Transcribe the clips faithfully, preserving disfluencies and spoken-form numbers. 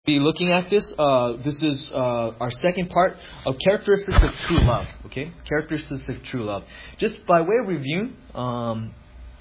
Be looking at this. Uh, this is uh, our second part of characteristics of true love. Okay, characteristics of true love. Just by way of review, um,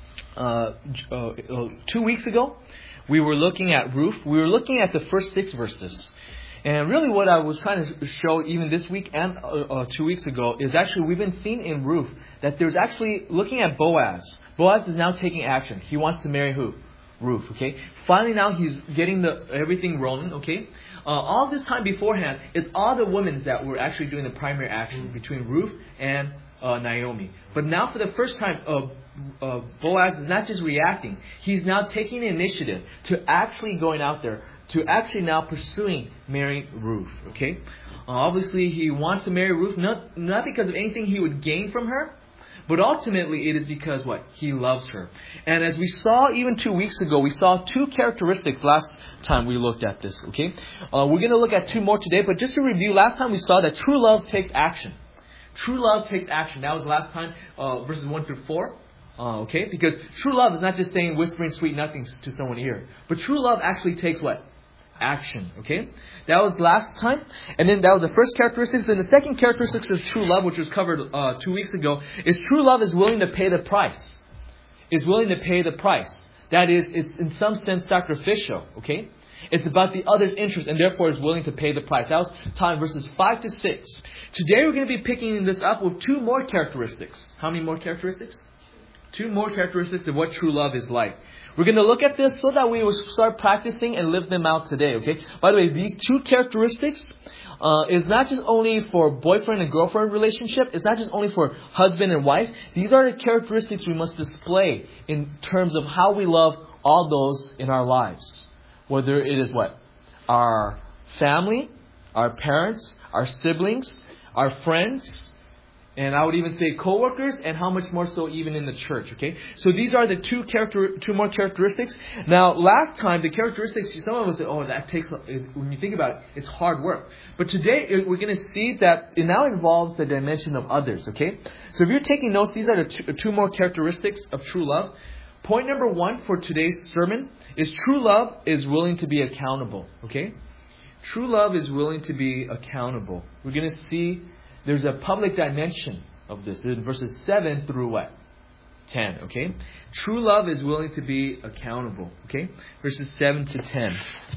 uh, uh, two weeks ago we were looking at Ruth. We were looking at the first six verses, and really what I was trying to show even this week and uh, uh, two weeks ago is actually we've been seeing in Ruth that there's actually looking at Boaz. Boaz is now taking action. He wants to marry who? Ruth, okay? Finally now he's getting the everything rolling, okay? Uh, all this time beforehand, it's all the women that were actually doing the primary action between Ruth and uh, Naomi. But now for the first time, uh, uh, Boaz is not just reacting. He's now taking the initiative to actually going out there, to actually now pursuing marrying Ruth, okay? Uh, obviously he wants to marry Ruth, not, not because of anything he would gain from her, but ultimately, it is because what? He loves her. And as we saw even two weeks ago, we saw two characteristics last time we looked at this. Okay, uh, we're going to look at two more today. But just to review, last time we saw that true love takes action. True love takes action. That was last time, uh, verses one through four. Uh, okay, because true love is not just saying whispering sweet nothings to someone's ear, but true love actually takes what? Action. Okay, that was last time, and then that was the first characteristic. Then the second characteristic of true love, which was covered uh, two weeks ago, is true love is willing to pay the price. Is willing to pay the price. That is, it's in some sense sacrificial. Okay, it's about the other's interest, and therefore is willing to pay the price. That was taught in verses five to six. Today we're going to be picking this up with two more characteristics. How many more characteristics? Two more characteristics of what true love is like. We're going to look at this so that we will start practicing and live them out today, okay? By the way, these two characteristics uh, is not just only for boyfriend and girlfriend relationship. It's not just only for husband and wife. These are the characteristics we must display in terms of how we love all those in our lives. Whether it is what? Our family, our parents, our siblings, our friends, and I would even say co-workers, and how much more so even in the church, okay? So these are the two character, two more characteristics. Now, last time, the characteristics, some of us say, oh, that takes, when you think about it, it's hard work. But today, we're going to see that it now involves the dimension of others, okay? So if you're taking notes, these are the two, two more characteristics of true love. Point number one for today's sermon is true love is willing to be accountable, okay? True love is willing to be accountable. We're going to see there's a public dimension of this. In verses seven through what? ten, okay? True love is willing to be accountable, okay? Verses seven to ten.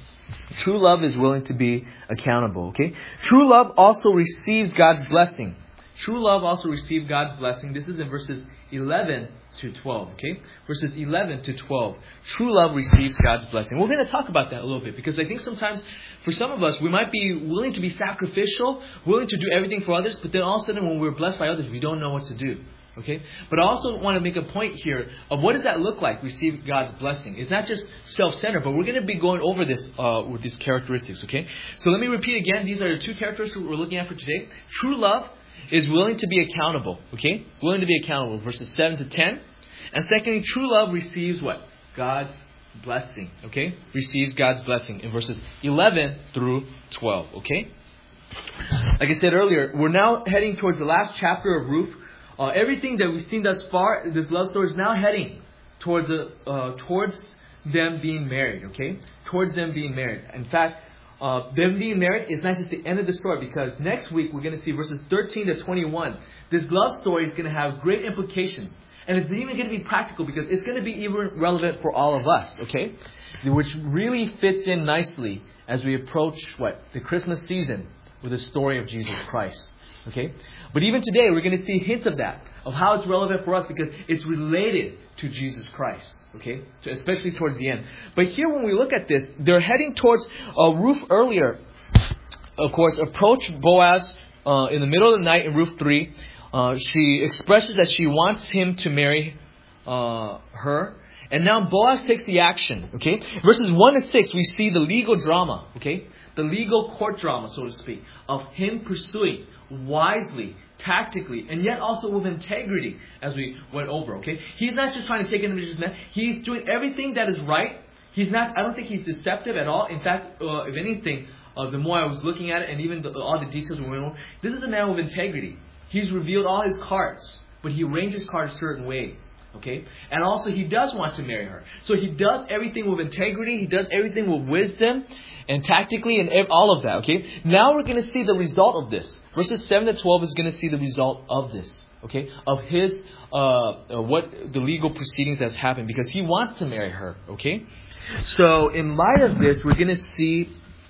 True love is willing to be accountable, okay? True love also receives God's blessing. True love also receives God's blessing. This is in verses eleven to twelve, okay? Verses eleven to twelve. True love receives God's blessing. We're going to talk about that a little bit because I think sometimes for some of us, we might be willing to be sacrificial, willing to do everything for others, but then all of a sudden when we're blessed by others, we don't know what to do. Okay? But I also want to make a point here of what does that look like, receive God's blessing. It's not just self-centered, but we're going to be going over this uh, with these characteristics, okay? So let me repeat again. These are the two characteristics we're looking at for today. True love is willing to be accountable, okay? Willing to be accountable, verses seven to ten. And secondly, true love receives what? God's blessing, okay? Receives God's blessing in verses eleven through twelve, okay? Like I said earlier, we're now heading towards the last chapter of Ruth. Uh, everything that we've seen thus far, this love story is now heading towards the, uh, towards them being married, okay? Towards them being married. In fact, uh, them being married is not just the end of the story, because next week we're going to see verses thirteen to twenty-one. This love story is going to have great implications. And it's even going to be practical because it's going to be even relevant for all of us, okay? Which really fits in nicely as we approach, what? The Christmas season with the story of Jesus Christ, okay? But even today, we're going to see hints of that, of how it's relevant for us because it's related to Jesus Christ, okay? So especially towards the end. But here when we look at this, they're heading towards uh, Ruth earlier, of course, approached Boaz uh, in the middle of the night in Ruth three. Uh, she expresses that she wants him to marry uh, her. And now Boaz takes the action. Okay, verses one to six, we see the legal drama. Okay, the legal court drama, so to speak, of him pursuing wisely, tactically, and yet also with integrity, as we went over. Okay, he's not just trying to take advantage of this man. He's doing everything that is right. He's not. I don't think he's deceptive at all. In fact, uh, if anything, uh, the more I was looking at it, and even the, all the details we went over, this is a man with integrity. He's revealed all his cards, but he arranged his cards a certain way. Okay? And also he does want to marry her. So he does everything with integrity. He does everything with wisdom and tactically and all of that. Okay? Now we're going to see the result of this. Verses seven to twelve is going to see the result of this. Okay? Of his, uh, what the legal proceedings that's happened. Because he wants to marry her. Okay? So in light of this, we're going to see,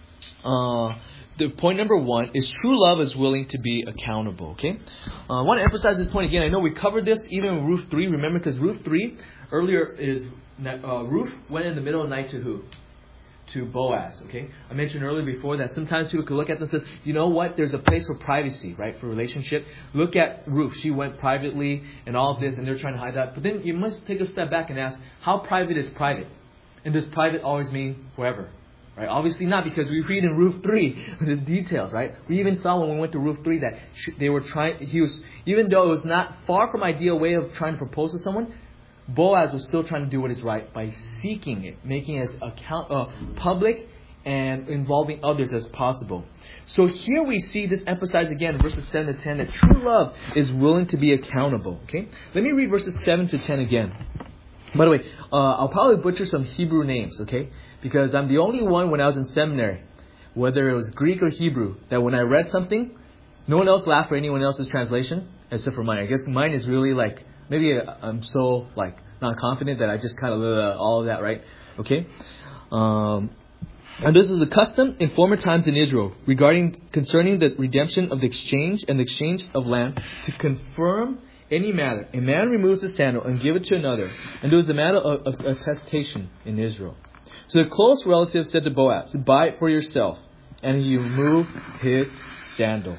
uh, the point number one is true love is willing to be accountable. Okay, uh, I want to emphasize this point again. I know we covered this even in Ruth three. Remember, because Ruth three earlier is uh, Ruth went in the middle of the night to who? To Boaz. Okay, I mentioned earlier before that sometimes people could look at this and say, you know what? There's a place for privacy, right? For relationship. Look at Ruth. She went privately and all of this, and they're trying to hide that. But then you must take a step back and ask, how private is private? And does private always mean forever? Right? Obviously not, because we read in Ruth three the details, right? We even saw when we went to Ruth three that they were trying, he was, even though it was not far from ideal way of trying to propose to someone, Boaz was still trying to do what is right by seeking it, making it as account, uh, public and involving others as possible. So here we see this emphasized again in verses seven to ten that true love is willing to be accountable. Okay, let me read verses seven to ten again. By the way, uh, I'll probably butcher some Hebrew names, okay? Because I'm the only one when I was in seminary, whether it was Greek or Hebrew, that when I read something, no one else laughed for anyone else's translation except for mine. I guess mine is really like, maybe I'm so like not confident that I just kind of uh, all of that, right? Okay? Um, and this is a custom in former times in Israel regarding concerning the redemption of the exchange and the exchange of land to confirm any matter. A man removes his sandal and give it to another, and there was the matter of, of attestation in Israel. So the close relative said to Boaz, buy it for yourself, and he removed his sandal.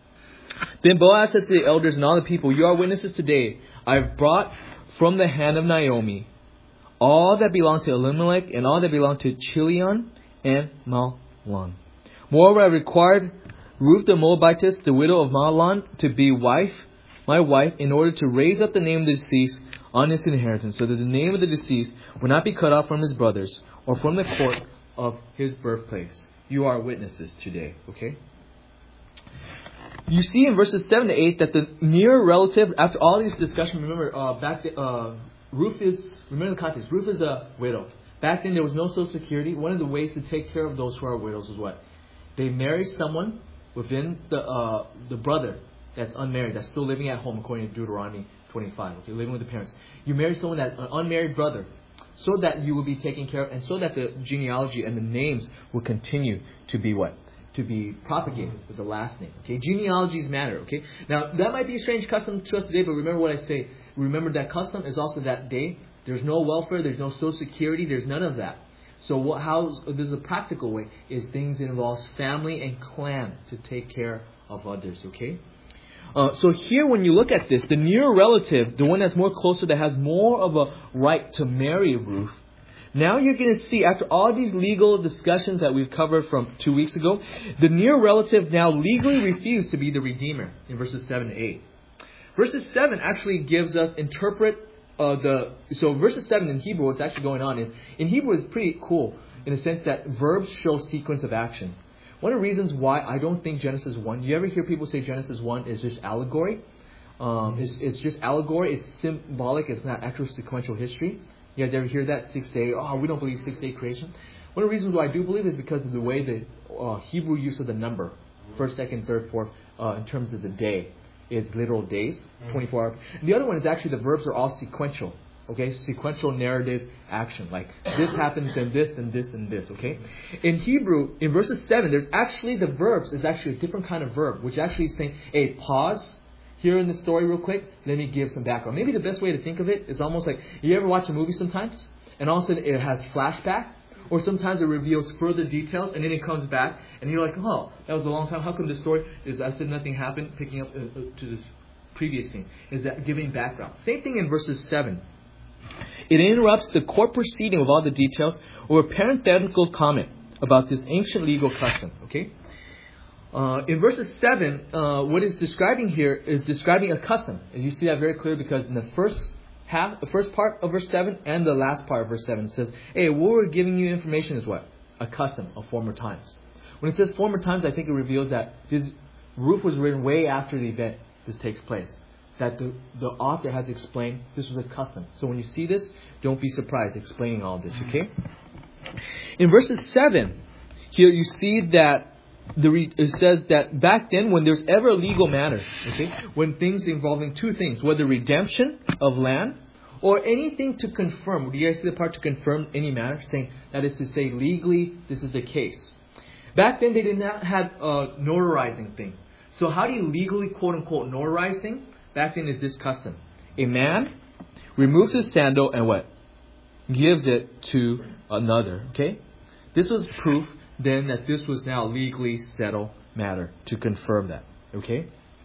Then Boaz said to the elders and all the people, you are witnesses today. I have brought from the hand of Naomi all that belonged to Elimelech and all that belonged to Chilion and Mahlon. Moreover, I required Ruth the Moabitess, the widow of Mahlon, to be wife, my wife, in order to raise up the name of the deceased on his inheritance, so that the name of the deceased would not be cut off from his brothers or from the court of his birthplace. You are witnesses today, okay? You see in verses seven to eight that the near relative, after all these discussions, remember, uh, back the, uh, Ruth is, remember the context, Ruth is a widow. Back then there was no social security. One of the ways to take care of those who are widows is what? They marry someone within the uh, the brother that's unmarried, that's still living at home according to Deuteronomy twenty-five, okay, living with the parents. You marry someone that's an unmarried brother so that you will be taken care of and so that the genealogy and the names will continue to be what? To be propagated with the last name. Okay, genealogies matter. Okay, now that might be a strange custom to us today, but remember what I say. Remember that custom is also that day. There's no welfare. There's no social security. There's none of that. So what? How this is a practical way is things involves family and clan to take care of others. Okay. Uh, so here, when you look at this, the near relative, the one that's more closer, that has more of a right to marry Ruth. Now you're going to see, after all these legal discussions that we've covered from two weeks ago, the near relative now legally refused to be the redeemer in verses seven to eight. Verses seven actually gives us interpret uh, the... So verses seven in Hebrew, what's actually going on is, in Hebrew it's pretty cool in the sense that verbs show sequence of action. One of the reasons why I don't think Genesis one, you ever hear people say Genesis one is just allegory? Um, it's, it's just allegory, it's symbolic, it's not actual sequential history. You guys ever hear that? Six day, oh, we don't believe six day creation. One of the reasons why I do believe is because of the way the uh, Hebrew use of the number, first, second, third, fourth, uh, in terms of the day, is literal days, twenty-four hours. And the other one is actually the verbs are all sequential. Okay, sequential narrative action. Like this happens, then this, then this, then this. Okay, in Hebrew, in verses seven, there's actually the verbs is actually a different kind of verb, which actually is saying, "Hey, pause here in the story real quick. Let me give some background." Maybe the best way to think of it is almost like you ever watch a movie sometimes, and all of a sudden it has flashback, or sometimes it reveals further details, and then it comes back, and you're like, "Oh, that was a long time. How come the story is I said nothing happened?" Picking up uh, to this previous scene is that giving background. Same thing in verses seven. It interrupts the court proceeding with all the details or a parenthetical comment about this ancient legal custom. Okay, uh, in verses seven, uh, what it's describing here is describing a custom, and you see that very clearly because in the first half, the first part of verse seven and the last part of verse seven, it says, "Hey, what we're giving you information is what? A custom of former times." When it says former times, I think it reveals that this Ruth was written way after the event this takes place. that the, the author has explained this was a custom. So when you see this, don't be surprised explaining all this, okay? In verses seven, here you see that the re- it says that back then when there's ever a legal matter, okay, when things involving two things, whether redemption of land or anything to confirm. Do you guys see the part to confirm any matter? Saying that is to say legally this is the case. Back then they did not have a notarizing thing. So how do you legally quote unquote notarize thing? Back then is this custom. A man removes his sandal and what? Gives it to another. Okay? This was proof then that this was now legally settled matter to confirm that. Okay?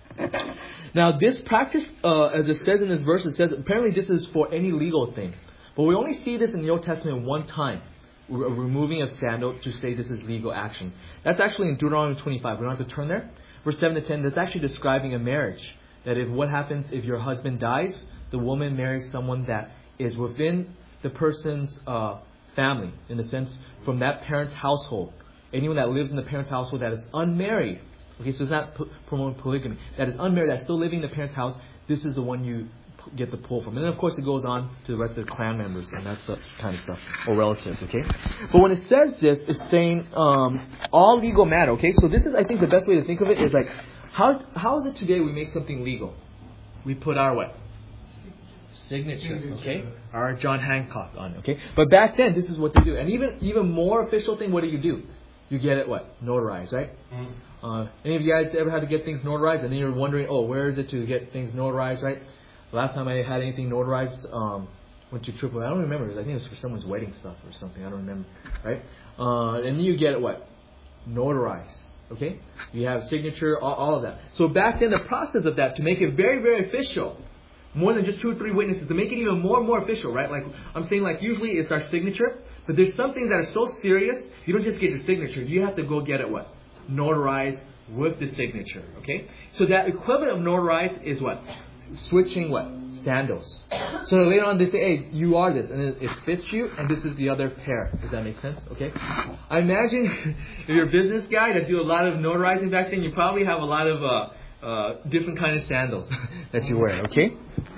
Now this practice, uh, as it says in this verse, it says apparently this is for any legal thing. But we only see this in the Old Testament one time. Re- removing of sandal to say this is legal action. That's actually in Deuteronomy twenty-five. We don't have to turn there. Verse seven to ten, that's actually describing a marriage. That if what happens if your husband dies, the woman marries someone that is within the person's uh, family. In the sense, from that parent's household. Anyone that lives in the parent's household that is unmarried. Okay, so it's not p- promoting polygamy. That is unmarried, that's still living in the parent's house. This is the one you p- get the pull from. And then of course it goes on to the rest of the clan members and that's the kind of stuff. Or relatives, okay? But when it says this, it's saying um, all legal matter, okay? So this is, I think, the best way to think of it is like, how how is it today we make something legal? We put our what? Signature, okay? Our John Hancock on it, okay? But back then, this is what they do. And even even more official thing, what do you do? You get it what? Notarized, right? Mm-hmm. Uh, any of you guys ever had to get things notarized? And then you're wondering, oh, where is it to get things notarized, right? Last time I had anything notarized, um, went to Triple A. I don't remember. I think it was for someone's wedding stuff or something. I don't remember, right? Uh, and then you get it what? Notarized, okay? You have signature, all, all of that. So back then, the process of that, to make it very, very official, more than just two or three witnesses, to make it even more and more official, right? Like, I'm saying, like, usually it's our signature, but there's some things that are so serious, you don't just get your signature. You have to go get it what? Notarized with the signature, okay? So that equivalent of notarized is what? Switching what? Sandals. So later on they say, hey, you are this, and it, it fits you, and this is the other pair. Does that make sense? Okay? I imagine if you're a business guy that do a lot of notarizing back then, you probably have a lot of uh, uh, different kind of sandals that you wear, okay?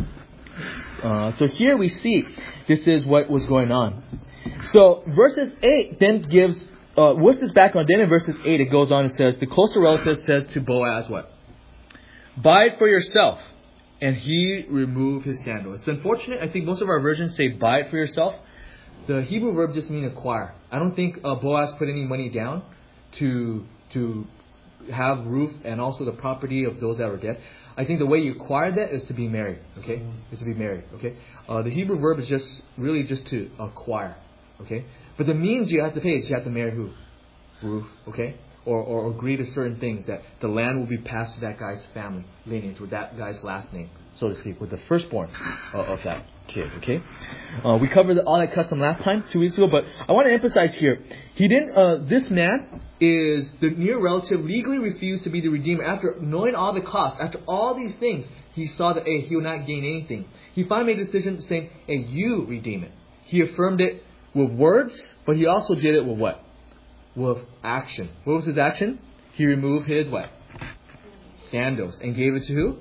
Uh, so here we see this is what was going on. So verses eight then gives, uh, with this background, then in verses eight it goes on and says, the closer relative says to Boaz what? Buy it for yourself. And he removed his sandal. It's unfortunate. I think most of our versions say buy it for yourself. The Hebrew verb just means acquire. I don't think uh, Boaz put any money down to to have Ruth and also the property of those that were dead. I think the way you acquire that is to be married. Okay, is to be married. Okay, uh, the Hebrew verb is just really just to acquire. Okay, but the means you have to pay is you have to marry who? Ruth. Okay. Or, or agree to certain things that the land will be passed to that guy's family lineage with that guy's last name, so to speak, with the firstborn uh, of that kid. Okay, uh, we covered all that custom last time, two weeks ago, but I want to emphasize here: he didn't. Uh, this man is the near relative, legally refused to be the redeemer after knowing all the costs. After all these things, he saw that hey, he will not gain anything. He finally made a decision saying, "Hey, you redeem it." He affirmed it with words, but he also did it with what? With action. What was his action? He removed his what? Sandals. And gave it to who?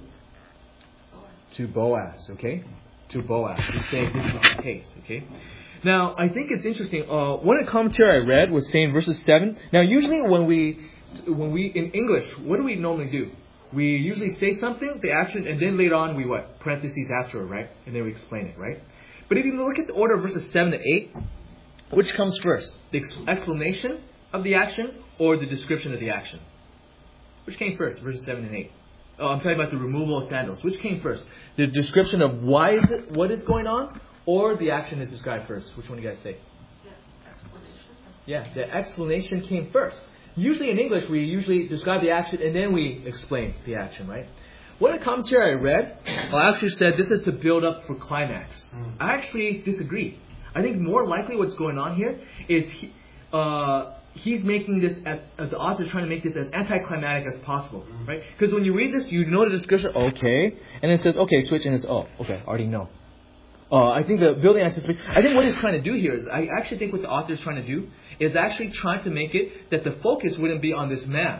To Boaz. Okay? To Boaz. To say this is the case. Okay? Now, I think it's interesting. Uh, one of the commentary I read was saying verses seven. Now, usually when we, when we, in English, what do we normally do? We usually say something, the action, and then later on we what? Parentheses after it, right? And then we explain it, right? But if you look at the order of verses seven to eight, which comes first? The explanation of the action or the description of the action? Which came first, verses seven and eight? Oh, I'm talking about the removal of sandals. Which came first? The description of why is it, what is going on, or the action is described first? Which one do you guys say? The explanation. Yeah, the explanation came first. Usually in English, we usually describe the action and then we explain the action, right? One of the commentary I read, I actually said this is to build up for climax. Mm. I actually disagree. I think more likely what's going on here is he, uh, he's making this, as, as the author is trying to make this as anticlimactic as possible, mm. right? Because when you read this, you know the description, okay, and it says, okay, switch, and it's, oh, okay, I already know. Uh, I think the building anticipation, I think what he's trying to do here is, I actually think what the author is trying to do is actually trying to make it that the focus wouldn't be on this man.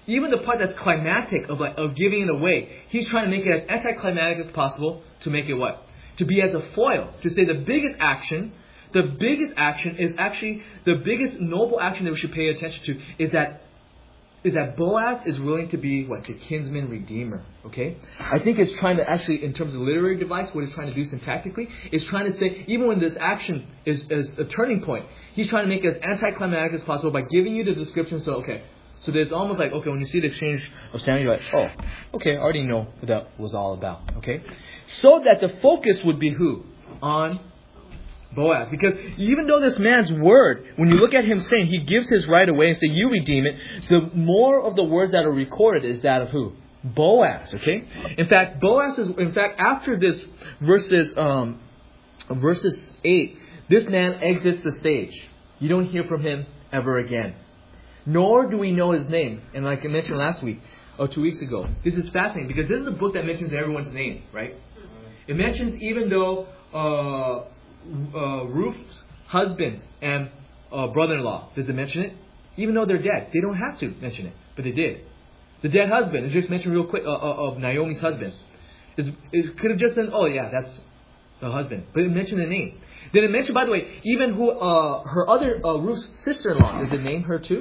even the part that's climactic of like of giving it away, he's trying to make it as anticlimactic as possible to make it what? To be as a foil. To say the biggest action, the biggest action is actually, the biggest noble action that we should pay attention to is that is that Boaz is willing to be what? The kinsman redeemer. Okay? I think it's trying to actually, in terms of literary device, what it's trying to do syntactically, is trying to say, even when this action is, is a turning point, he's trying to make it as anticlimactic as possible by giving you the description. So, okay. So that it's almost like, okay, when you see the exchange of Samuel, you're like, oh, okay, I already know what that was all about. Okay? So that the focus would be who? On Boaz. Because even though this man's word, when you look at him saying, he gives his right away and say, you redeem it, the more of the words that are recorded is that of who? Boaz. Okay? In fact, Boaz is, in fact, after this verses, um, verses eight, this man exits the stage. You don't hear from him ever again. Nor do we know his name. And like I mentioned last week, or two weeks ago, this is fascinating because this is a book that mentions everyone's name, right? It mentions even though uh, uh, Ruth's husband and uh, brother-in-law, does it mention it? Even though they're dead, they don't have to mention it, but they did. The dead husband is just mentioned real quick uh, uh, of Naomi's husband. It's, it could have just been, oh yeah, that's the husband, but it mentioned the name. Did it mention, by the way, even who uh, her other uh, Ruth's sister-in-law? Does it name her too?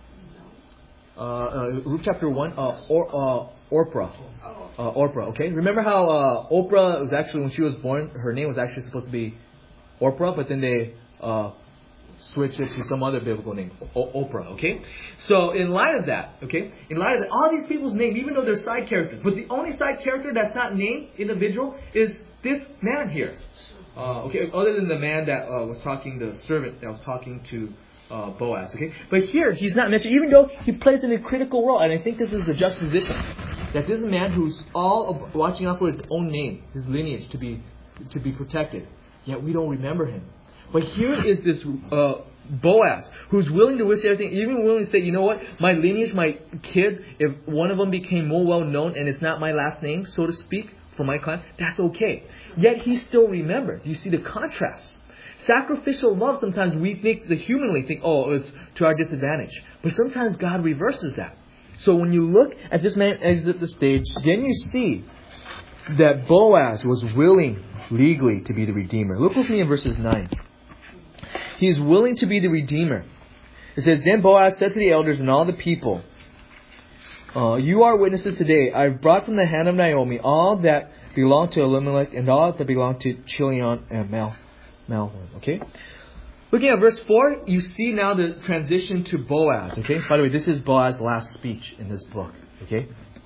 Uh, uh, Ruth chapter one, uh, or, uh, Orpah. Uh, Orpah, okay? Remember how uh, Oprah was actually, when she was born, her name was actually supposed to be Orpah, but then they uh, switched it to some other biblical name, o- Oprah, okay? So in light of that, okay, in light of that, all these people's names, even though they're side characters, but the only side character that's not named individual is this man here. Uh, okay, other than the man that uh, was talking, the servant that was talking to Uh, Boaz, okay? But here, he's not mentioned, even though he plays in a critical role. And I think this is the juxtaposition. That this is a man who's all of watching out for his own name, his lineage to be to be protected. Yet we don't remember him. But here is this uh, Boaz, who's willing to risk everything, even willing to say, you know what? My lineage, my kids, if one of them became more well known and it's not my last name, so to speak, for my clan, that's okay. Yet he still remembered. You see the contrast. Sacrificial love, sometimes we think, the humanly think, oh, it's to our disadvantage. But sometimes God reverses that. So when you look at this man exit the stage, then you see that Boaz was willing legally to be the Redeemer. Look with me in verses nine. He is willing to be the Redeemer. It says, then Boaz said to the elders and all the people, uh, you are witnesses today. I've brought from the hand of Naomi all that belong to Elimelech and all that belong to Chilion and Mel. Malhorn, okay? Looking at verse four, you see now the transition to Boaz, okay? By the way, this is Boaz's last speech in this book, okay?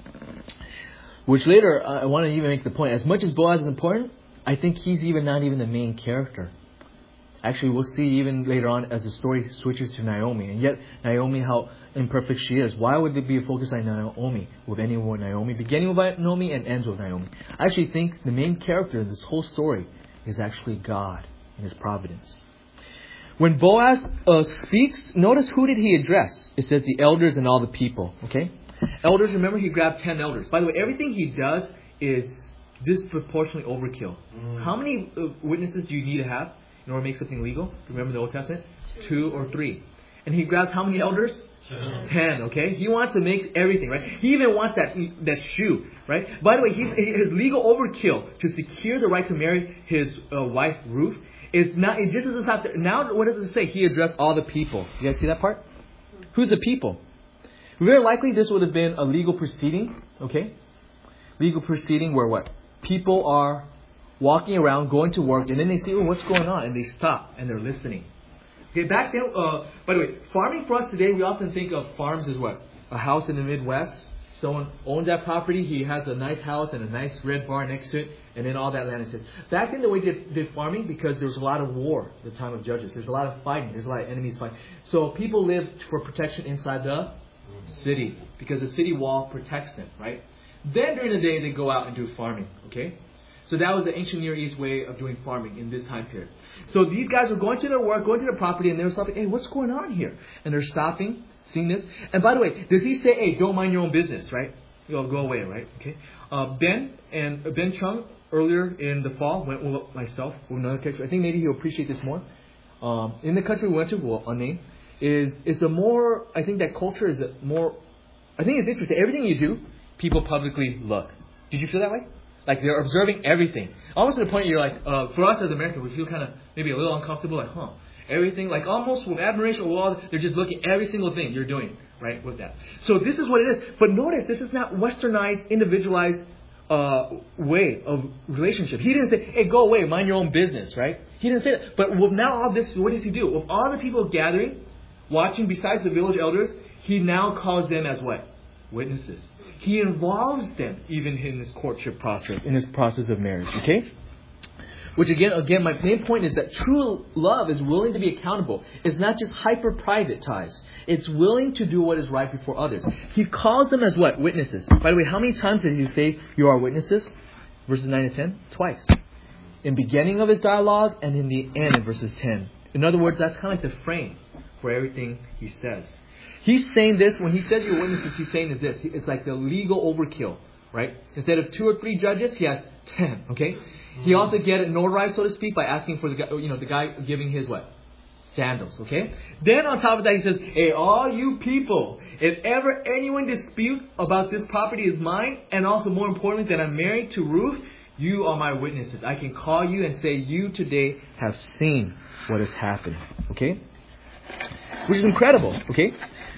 Which later, uh, I want to even make the point, as much as Boaz is important, I think he's even not even the main character. Actually, we'll see even later on as the story switches to Naomi. And yet, Naomi, how imperfect she is. Why would there be a focus on Naomi, with any more Naomi, beginning with Naomi and ends with Naomi? I actually think the main character in this whole story is actually God. His providence. When Boaz uh, speaks, notice who did he address? It says the elders and all the people. Okay, elders. Remember, he grabbed ten elders. By the way, everything he does is disproportionately overkill. Mm. How many uh, witnesses do you need to have in order to make something legal? Remember the Old Testament, two or three, and he grabs how many elders? Ten. Ten. Okay, he wants to make everything right. He even wants that that shoe, right? By the way, he's, his legal overkill to secure the right to marry his uh, wife Ruth. Is not, it just doesn't stop there. Now, what does it say? He addressed all the people. You guys see that part? Who's the people? Very likely this would have been a legal proceeding. Okay? Legal proceeding where what? People are walking around, going to work, and then they see, oh, what's going on? And they stop and they're listening. Okay, back then, uh, by the way, farming for us today, we often think of farms as what? A house in the Midwest. Someone owns that property. He has a nice house and a nice red bar next to it. And then all that land is his. Back then, the way they did farming, because there was a lot of war at the time of Judges. There's a lot of fighting. There's a lot of enemies fighting. So people lived for protection inside the city. Because the city wall protects them, right? Then during the day, they go out and do farming. Okay? So that was the ancient Near East way of doing farming in this time period. So these guys were going to their work, going to their property, and they were stopping. Hey, what's going on here? And they're stopping, seeing this. And by the way, does he say, hey, don't mind your own business, right? You'll go away, right? Okay. Uh, Ben and uh, Ben Chung earlier in the fall went with myself with another character. I think maybe he'll appreciate this more. Um, in the country we went to, well, unnamed, is it's a more. I think that culture is a more I think it's interesting. Everything you do, people publicly look. Did you feel that way? Like they're observing everything. Almost to the point you're like, uh, for us as Americans, we feel kind of maybe a little uncomfortable. Like, huh? Everything, like almost with admiration or all, they're just looking at every single thing you're doing, right? With that. So this is what it is. But notice, this is not westernized, individualized uh, way of relationship. He didn't say, hey, go away, mind your own business, right? He didn't say that. But with now all this, what does he do? With all the people gathering, watching besides the village elders, he now calls them as what? Witnesses. He involves them even in this courtship process, in this process of marriage, okay? Which again, again, my main point is that true love is willing to be accountable. It's not just hyper-private ties. It's willing to do what is right before others. He calls them as what? Witnesses. By the way, how many times did he say you are witnesses? Verses nine to ten? Twice. In the beginning of his dialogue and in the end in verses ten. In other words, that's kind of like the frame for everything he says. He's saying this, when he says you're witnesses, he's saying is this. It's like the legal overkill, right? Instead of two or three judges, he has ten, okay? He also get it notarized, so to speak, by asking for the guy, you know, the guy giving his what? Sandals, okay? Then on top of that, he says, hey, all you people, if ever anyone dispute about this property is mine, and also more importantly, that I'm married to Ruth, you are my witnesses. I can call you and say, you today have seen what has happened, okay? Which is incredible, okay?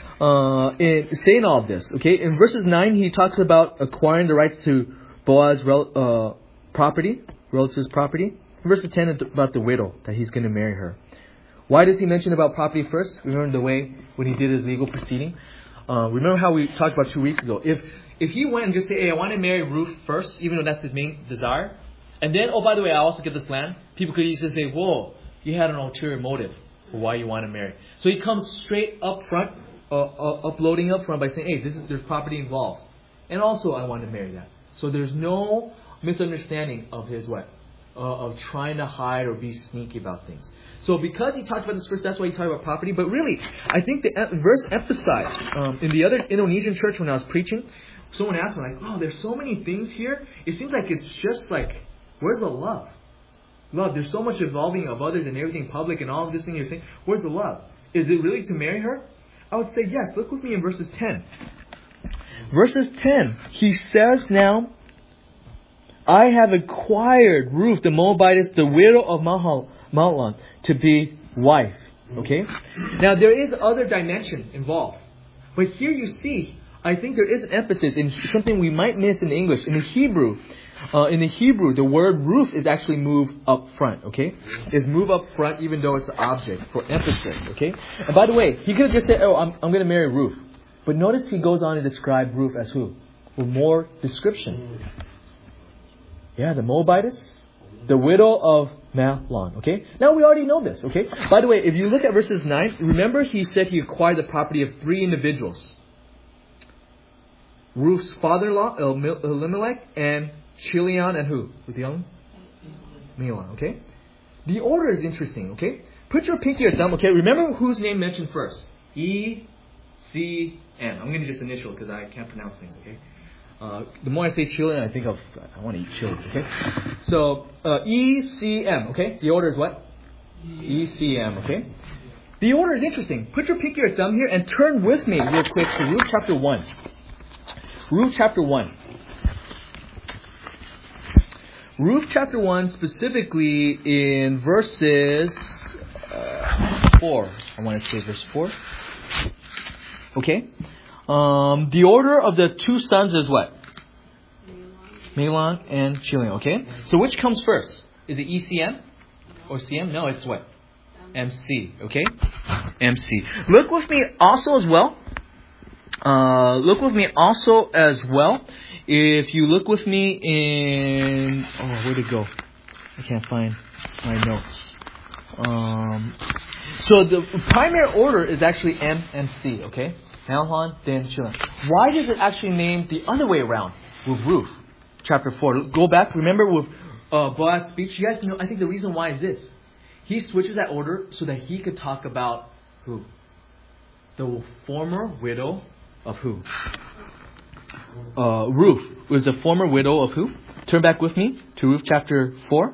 Uh, in saying all of this, okay? In verses nine, he talks about acquiring the rights to Boaz's uh, property, relative's property. In verse ten, about the widow, that he's going to marry her. Why does he mention about property first? Remember the way when he did his legal proceeding? Uh, remember how we talked about two weeks ago? If if he went and just said, hey, I want to marry Ruth first, even though that's his main desire, and then, oh, by the way, I also get this land, people could easily say, whoa, you had an ulterior motive for why you want to marry. So he comes straight up front, uh, uh, uploading up front by saying, hey, this is there's property involved. And also, I want to marry that. So there's no misunderstanding of his what? Uh, of trying to hide or be sneaky about things. So because he talked about this first, that's why he talked about property. But really, I think the verse emphasized, um, in the other Indonesian church when I was preaching, someone asked me, like, oh, there's so many things here. It seems like it's just like, where's the love? Love, there's so much involving of others and everything public and all of this thing you're saying. Where's the love? Is it really to marry her? I would say yes. Look with me in verses ten. Verses ten, he says now, I have acquired Ruth the Moabitess, the widow of Mahlon, to be wife. Okay? Now there is other dimension involved. But here you see, I think there is an emphasis in something we might miss in the English. In the Hebrew, uh, in the Hebrew, the word Ruth is actually moved up front. Okay? It's moved up front even though it's an object for emphasis. Okay? And by the way, he could have just said, oh, I'm, I'm going to marry Ruth. But notice he goes on to describe Ruth as who? With more description. Yeah, the Moabitess, the widow of Mahlon. Okay? Now we already know this. Okay? By the way, if you look at verses nine, remember he said he acquired the property of three individuals. Ruth's father-in-law, Elimelech, and Chilion, and who? With the young? Mahlon. Okay? The order is interesting. Okay? Put your pinky or thumb. Okay? Remember whose name mentioned first? E, C, N. I'm going to just initial because I can't pronounce things. Okay? Uh, the more I say chillin, I think of, I want to eat chili, okay? So, uh, E C M, okay? The order is what? E C M, okay? The order is interesting. Put your pinky or thumb here and turn with me real quick to Ruth chapter one. Ruth chapter one. Ruth chapter one, specifically in verses uh, four. I want to say verse four. Okay? Um, the order of the two sons is what? Mahlon and Chilion. Okay? So which comes first? Is it E C M or C M? No, it's what? M C. Okay? M C. Look with me also as well. Uh, look with me also as well. If you look with me in... Oh, where'd it go? I can't find my notes. Um, so the primary order is actually M and C. Okay? Mahlon, then Chilion. Why does it actually name the other way around with Ruth? Chapter four. Go back. Remember with uh, Boaz's speech? You guys know, I think the reason why is this. He switches that order so that he could talk about who? The former widow of who? Uh, Ruth was the former widow of who? Turn back with me to Ruth chapter four.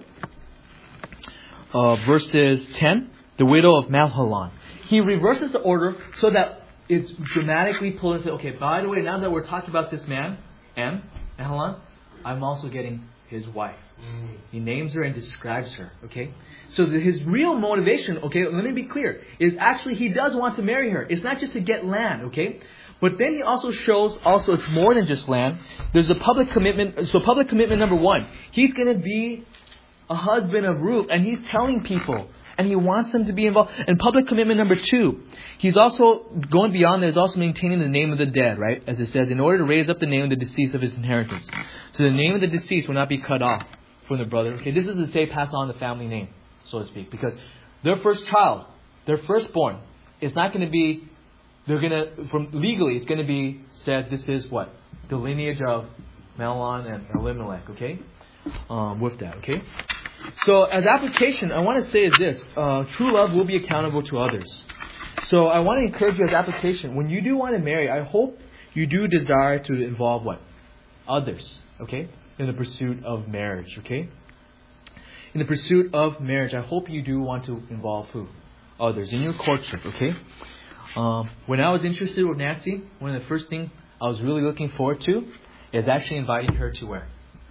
Uh, verses ten. The widow of Mahlon. He reverses the order so that it's dramatically pulled and say, okay, by the way, now that we're talking about this man, M, Mahalan, I'm also getting his wife. Mm. He names her and describes her. Okay, so the, his real motivation, okay, let me be clear, is actually he does want to marry her. It's not just to get land, okay. But then he also shows, also it's more than just land. There's a public commitment. So public commitment number one, he's going to be a husband of Ruth, and he's telling people, and he wants them to be involved. And public commitment number two, he's also going beyond that, is also maintaining the name of the dead, right? As it says, in order to raise up the name of the deceased of his inheritance. So the name of the deceased will not be cut off from the brother. Okay, this is to say pass on the family name, so to speak. Because their first child, their firstborn, is not going to be, they're going to, from legally, it's going to be said this is what? The lineage of Mahlon and Elimelech, okay? Um, with that, okay? So as application, I want to say this. Uh, true love will be accountable to others. So I want to encourage you as application. When you do want to marry, I hope you do desire to involve what? Others, okay? In the pursuit of marriage, okay? In the pursuit of marriage, I hope you do want to involve who? Others. In your courtship, okay? Um, when I was interested with Nancy, one of the first things I was really looking forward to is actually inviting her to where?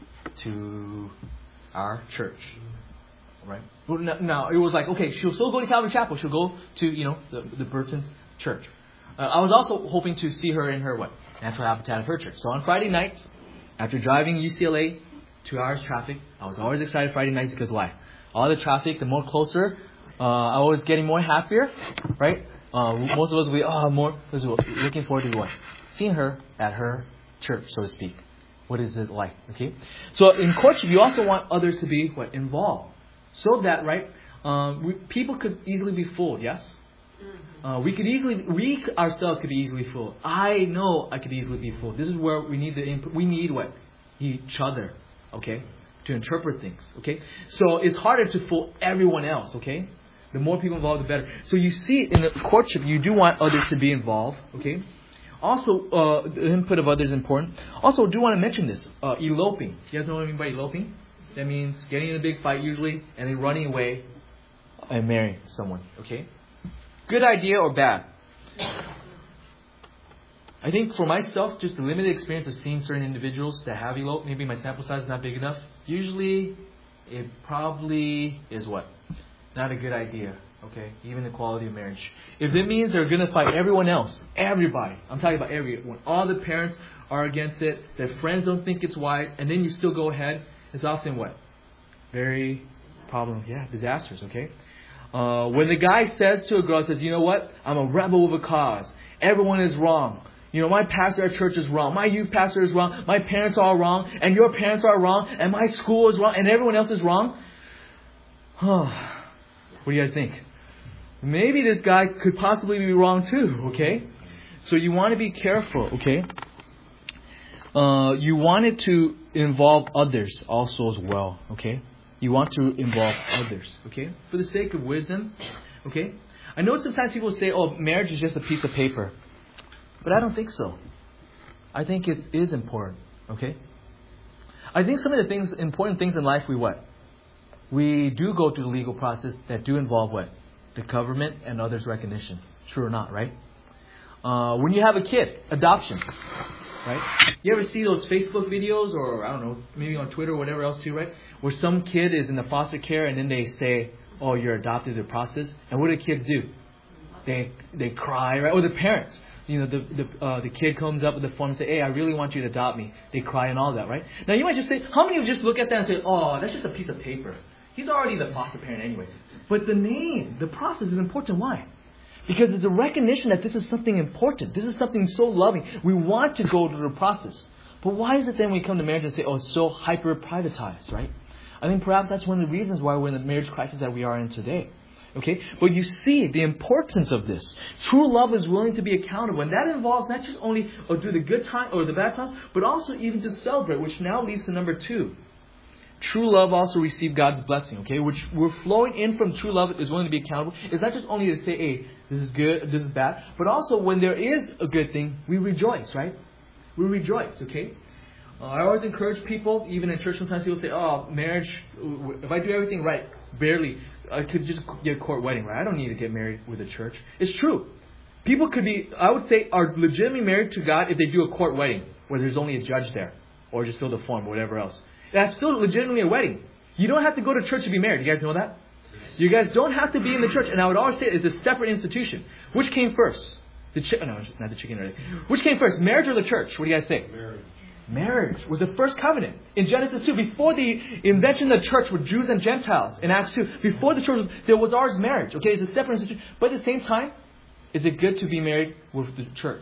To our church, right? Now it was like, okay, she'll still go to Calvary Chapel. She'll go to, you know, the, the Burton's church. Uh, I was also hoping to see her in her what? Natural habitat of her church. So on Friday night, after driving U C L A, two hours traffic, I was always excited Friday nights because why? All the traffic, the more closer, uh, I was getting more happier, right? Uh, most of us, we oh more looking forward to what? Seeing her at her church, so to speak. What is it like? Okay, so in courtship, you also want others to be what involved, so that right, um, we, people could easily be fooled. Yes, uh, we could easily, we ourselves could be easily fooled. I know I could easily be fooled. This is where we need the input. We need what each other, okay, to interpret things. Okay, so it's harder to fool everyone else. Okay, the more people involved, the better. So you see, in the courtship, you do want others to be involved. Okay. Also, uh, the input of others is important. Also, do want to mention this. Uh, eloping. You guys know what I mean by eloping? That means getting in a big fight usually and then running away and marrying someone. Okay? Good idea or bad? I think for myself, just the limited experience of seeing certain individuals that have eloped, maybe my sample size is not big enough. Usually, it probably is what? Not a good idea. Okay, even the quality of marriage. If it means they're going to fight everyone else, everybody, I'm talking about everyone, all the parents are against it, their friends don't think it's wise, and then you still go ahead, it's often what? Very problem, yeah, disastrous, okay? Uh, when the guy says to a girl, says, you know what, I'm a rebel with a cause, everyone is wrong. You know, my pastor at church is wrong, my youth pastor is wrong, my parents are wrong, and your parents are wrong, and my school is wrong, and everyone else is wrong. What do you guys think? Maybe this guy could possibly be wrong too, okay? So you want to be careful, okay? Uh, you wanted to involve others also as well, okay? You want to involve others, okay? For the sake of wisdom, okay? I know sometimes people say, oh, marriage is just a piece of paper. But I don't think so. I think it is important, okay? I think some of the things, important things in life, we what? We do go through the legal process that do involve what? The government and others' recognition. True or not, right? Uh, when you have a kid, adoption, right? You ever see those Facebook videos or, I don't know, maybe on Twitter or whatever else too, right? Where some kid is in the foster care and then they say, oh, you're adopted through the process. And what do kids do? They they cry, right? Or the parents. You know, the the uh, the kid comes up with the form and say, hey, I really want you to adopt me. They cry and all that, right? Now you might just say, how many of you just look at that and say, oh, that's just a piece of paper. He's already the foster parent anyway. But the name, the process is important. Why? Because it's a recognition that this is something important. This is something so loving. We want to go through the process. But why is it then we come to marriage and say, oh, it's so hyper-privatized, right? I think perhaps that's one of the reasons why we're in the marriage crisis that we are in today. Okay? But you see the importance of this. True love is willing to be accountable. And that involves not just only or do the good time or the bad times, but also even to celebrate, which now leads to number two. True love also receive God's blessing, okay? Which we're flowing in from true love is willing to be accountable. It's not just only to say, hey, this is good, this is bad. But also when there is a good thing, we rejoice, right? We rejoice, okay? Uh, I always encourage people, even in church, sometimes people say, oh, marriage, if I do everything right, barely, I could just get a court wedding, right? I don't need to get married with a church. It's true. People could be, I would say, are legitimately married to God if they do a court wedding where there's only a judge there, or just fill the form or whatever else. That's still legitimately a wedding. You don't have to go to church to be married. You guys know that? You guys don't have to be in the church. And I would always say it's a separate institution. Which came first? The chi- no, not the chicken. Right? Which came first, marriage or the church? What do you guys think? Marriage. Marriage was the first covenant. In Genesis two, before the invention of the church with Jews and Gentiles, in Acts two, before the church, there was ours marriage. Okay, it's a separate institution. But at the same time, is it good to be married with the church?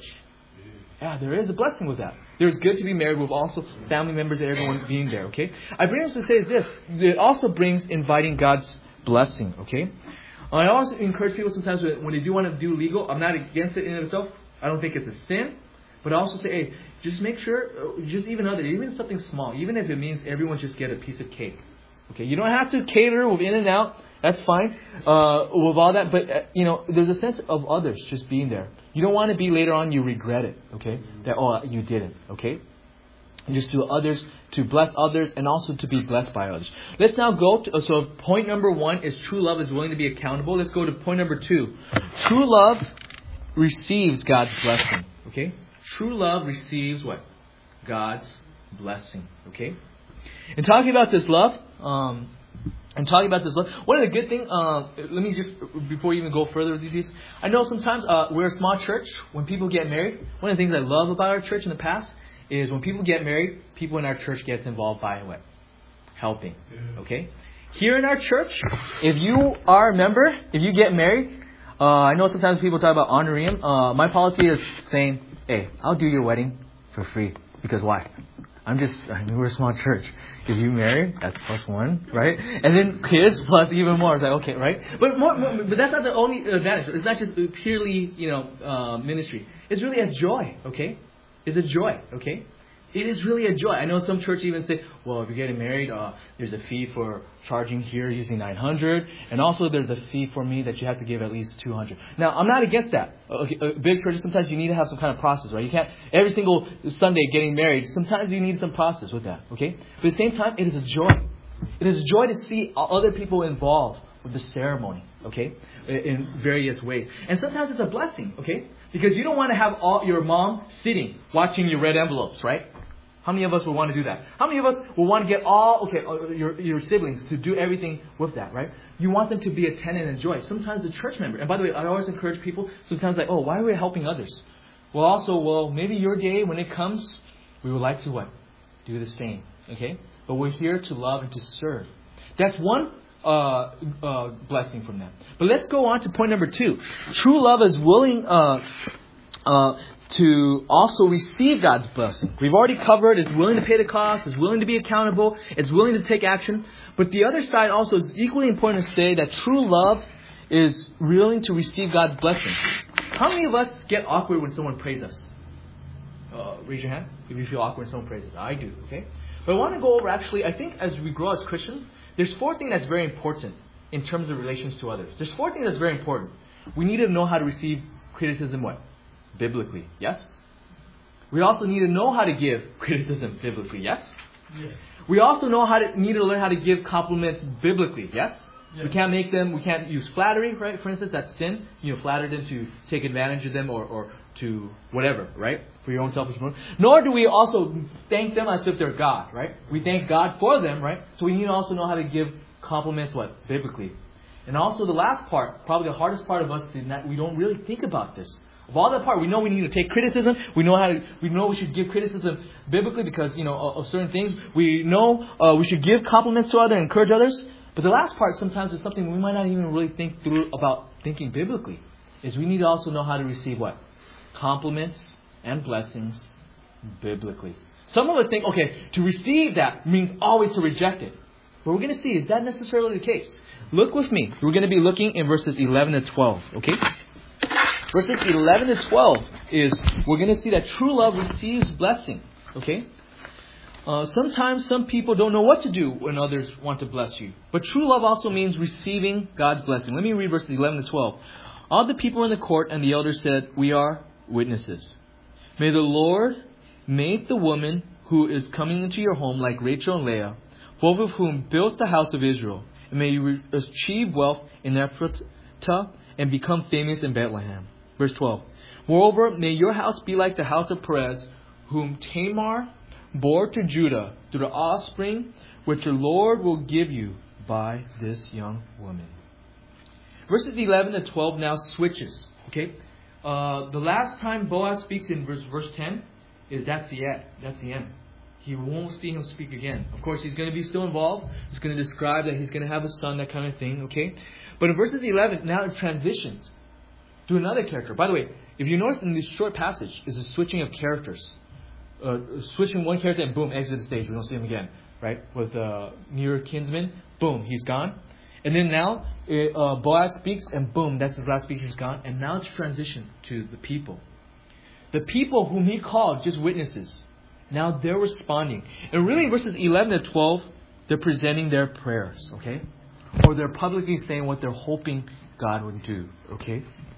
Yeah, there is a blessing with that. There's good to be married with also family members and everyone being there. Okay, I bring this to say is this. It also brings inviting God's blessing. Okay, I also encourage people sometimes when they do want to do legal. I'm not against it in itself. I don't think it's a sin. But I also say, hey, just make sure, just even other, even something small, even if it means everyone just get a piece of cake. Okay, you don't have to cater with In and Out. That's fine. Uh, with all that, but uh, you know, there's a sense of others just being there. You don't want to be later on you regret it. Okay, that oh you didn't. Okay, and just to others, to bless others, and also to be blessed by others. Let's now go to, so point number one is true love is willing to be accountable. Let's go to point number two. True love receives God's blessing. Okay. True love receives what? God's blessing. Okay? And talking about this love, um, and talking about this love, one of the good things, uh, let me just, before we even go further with these, I know sometimes uh, we're a small church. When people get married, one of the things I love about our church in the past is when people get married, people in our church get involved by what? Helping. Okay? Here in our church, if you are a member, if you get married, uh, I know sometimes people talk about honoring. Uh, my policy is saying, hey, I'll do your wedding for free. Because why? I'm just, I mean, we're a small church. If you marry, that's plus one, right? And then kids plus even more. It's like, okay, right? But more, more, but that's not the only advantage. It's not just purely, you know, uh, ministry. It's really a joy, okay? It's a joy, okay? It is really a joy. I know some churches even say, well, if you're getting married, uh, there's a fee for charging here using nine hundred. And also there's a fee for me that you have to give at least two hundred. Now, I'm not against that. Okay, uh, big churches, sometimes you need to have some kind of process, right? You can't, every single Sunday getting married, sometimes you need some process with that, okay? But at the same time, it is a joy. It is a joy to see other people involved with the ceremony, okay? In various ways. And sometimes it's a blessing, okay? Because you don't want to have all your mom sitting, watching your red envelopes, right? How many of us would want to do that? How many of us would want to get all, okay, your your siblings to do everything with that, right? You want them to be attendant and enjoy. Sometimes the church member, and by the way, I always encourage people, sometimes like, oh, why are we helping others? Well, also, well, maybe your day, when it comes, we would like to what? Do the same, okay? But we're here to love and to serve. That's one uh, uh, blessing from that. But let's go on to point number two. True love is willing... Uh, uh, to also receive God's blessing. We've already covered it's willing to pay the cost, it's willing to be accountable, it's willing to take action. But the other side also is equally important to say that true love is willing to receive God's blessing. How many of us get awkward when someone praises us? Uh, raise your hand if you feel awkward when someone praises us. I do, okay? But I want to go over actually, I think as we grow as Christians, there's four things that's very important in terms of relations to others. There's four things that's very important. We need to know how to receive criticism what? Biblically, yes? We also need to know how to give criticism biblically, yes? Yes. We also know how to need to learn how to give compliments biblically, yes? Yes. We can't make them, we can't use flattery, right? For instance, that's sin. You know, flatter them to take advantage of them or, or to whatever, right? For your own selfish motive. Nor do we also thank them as if they're God, right? We thank God for them, right? So we need to also know how to give compliments, what? Biblically. And also the last part, probably the hardest part of us, is that we don't really think about this. Of all that part, we know we need to take criticism. We know how to, we know we should give criticism biblically because, you know, of, of certain things. We know uh, we should give compliments to others and encourage others. But the last part sometimes is something we might not even really think through about thinking biblically. Is we need to also know how to receive what? Compliments and blessings biblically. Some of us think, okay, to receive that means always to reject it. But we're going to see, is that necessarily the case? Look with me. We're going to be looking in verses eleven to twelve. Okay? Verses eleven to twelve is, we're going to see that true love receives blessing. Okay? Uh, sometimes some people don't know what to do when others want to bless you. But true love also means receiving God's blessing. Let me read verses eleven to twelve. All the people in the court and the elders said, we are witnesses. May the Lord make the woman who is coming into your home like Rachel and Leah, both of whom built the house of Israel. And may you achieve wealth in Ephrathah and become famous in Bethlehem. Verse twelve. Moreover, may your house be like the house of Perez, whom Tamar bore to Judah through the offspring which the Lord will give you by this young woman. Verses eleven to twelve now switches. Okay, uh, the last time Boaz speaks in verse, verse ten is that's the end. That's the end. He won't see him speak again. Of course, he's going to be still involved. He's going to describe that he's going to have a son, that kind of thing. Okay, but in verses eleven now it transitions to another character. By the way, if you notice in this short passage, is a switching of characters. Uh, switching one character and boom, exit the stage. We don't see him again, right? With uh, near kinsman, boom, he's gone. And then now it, uh, Boaz speaks, and boom, that's his last speech. He's gone. And now it's transition to the people. The people whom he called just witnesses. Now they're responding, and really, verses eleven to twelve, they're presenting their prayers, okay, or they're publicly saying what they're hoping God would do, okay.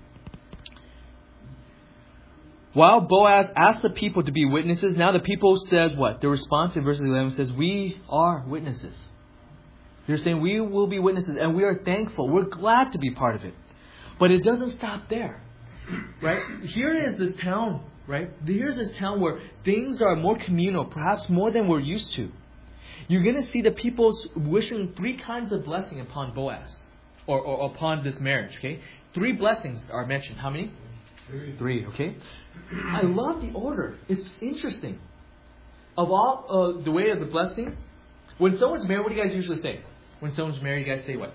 While Boaz asked the people to be witnesses, now the people says what? The response in verse eleven says, we are witnesses. They're saying we will be witnesses and we are thankful. We're glad to be part of it. But it doesn't stop there. Right? Here is this town, right? Here's this town where things are more communal, perhaps more than we're used to. You're going to see the people wishing three kinds of blessing upon Boaz or, or upon this marriage, okay? Three blessings are mentioned. How many? Three. Three, okay? I love the order. It's interesting. Of all uh, the way of the blessing, when someone's married, what do you guys usually say? When someone's married, you guys say what?